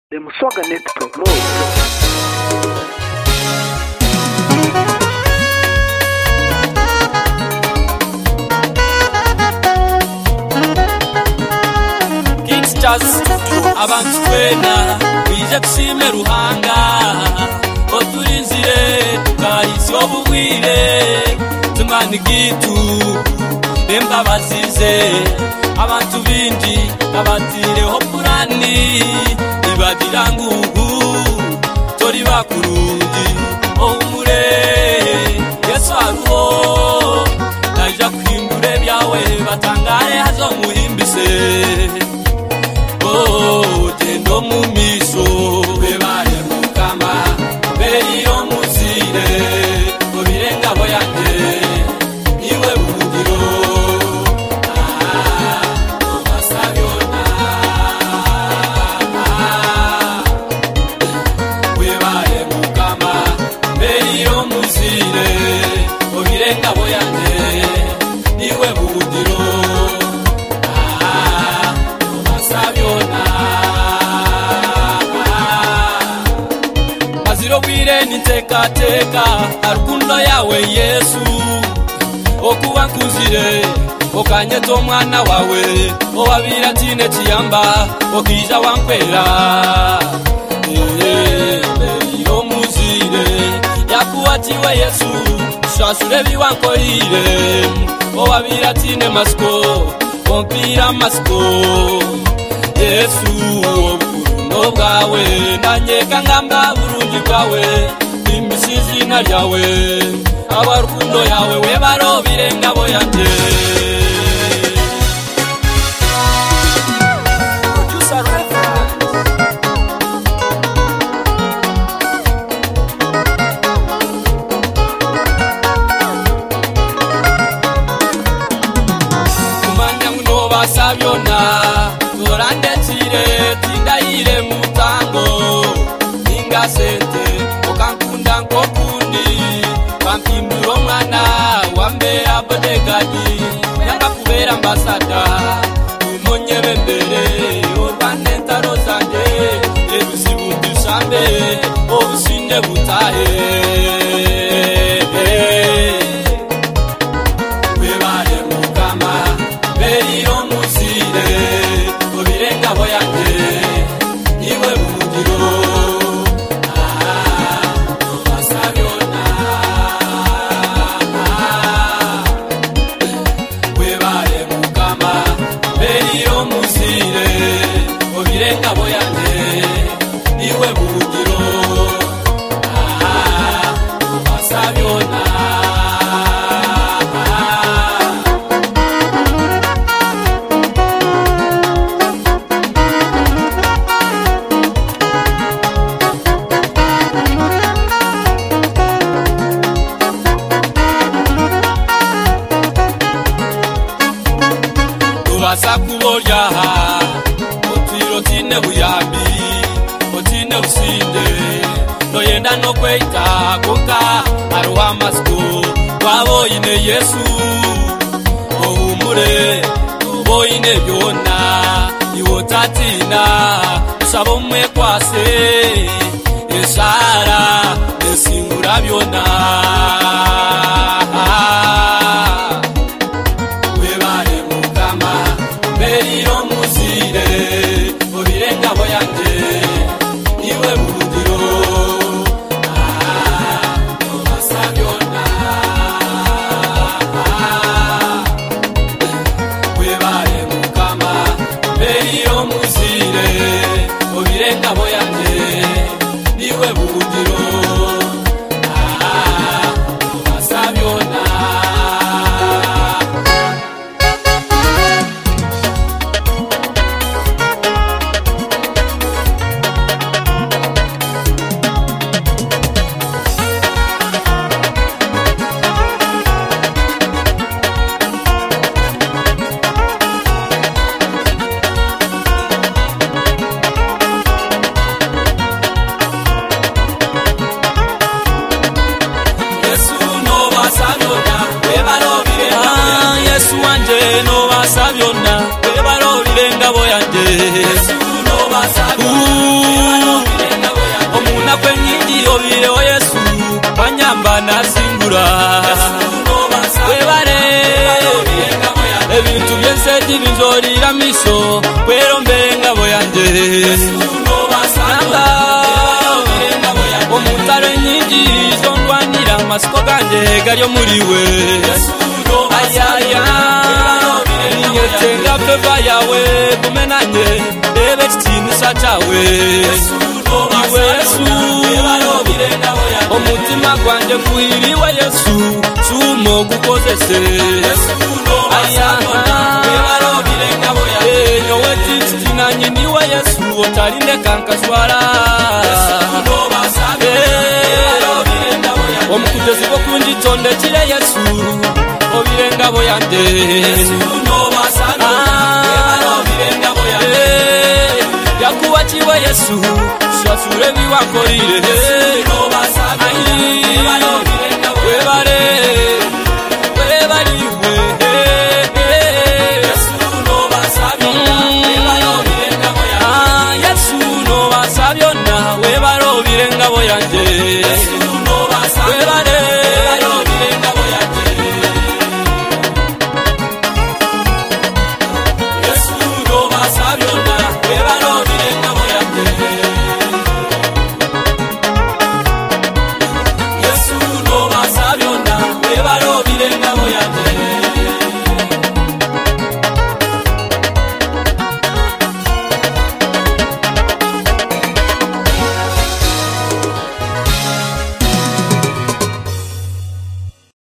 The Musoga Net Promote. Abantu twena bije kushime ruhanga oturinzire tukahisi obugwire tumani gitu bemba basize abantu bindi abatire hopurani ibadira ngugu tori bakurundi omure Yesu aruho naja kwindure byawe batangare hazo muhimbise tendo mumiso bebare mukama beriyo muzire obirenga boyande iwe bugiro obasabyona bebare mukama beriyo muzire obirenga boyande iwe bugiro Wire niteka teka arukundo yawe Yesu okuba nkuzire okanyeto omwana wawe owabira tine kiyamba okija wankwera yo muzire yakuwatiwe Yesu shasure biwankorire owabira tine masko ompira masko Yesu Nogawe nanyeka ngamba burungi bwawe imisizi na ryawe abarukundo yawe we baro birenga boyande kumanya ngo basabyona turande tire tindaire mutango ingasete okankunda nkokundi bampimbiro mwana wambera bodegadi yanga kubera ambasada umonyebe mbere urwane ntaro zanje ebusibundishambe obusinde butahe bebare mukama beriyo muzire obirenga boyande iwe bugiro obasabyona webare mukama beriyo muzire obirenga boyande iwe bugiro obasabyona Sakuboya otiro tine buyambi otine usinde no yenda no kweita koka arwa masko wabo ine Yesu omure boine byona iwotatina sabo mwe kwase esara esingura byona beriyo muzire obirenga boyande iwe bugiro obasabyona webare mukama beriyo muzire obirenga boyande iwe bugiro obasabyona maiso kwero mbenga boyanje omutare nyingi zondwanira amasiko ganje galyo muriwe ayaya ninyetenga feva yawe kumenanye ebe kitinisa cyawe iwe Yesu omutima gwanje kwiriwe Yesu sumo gukozese nyowe tikitinanye niwe Yesu otarinde kankaswara omukutezi bokunjitondekire Yesu obirenga boyande yakuwa chiwe Yesu swasure biwakorire webare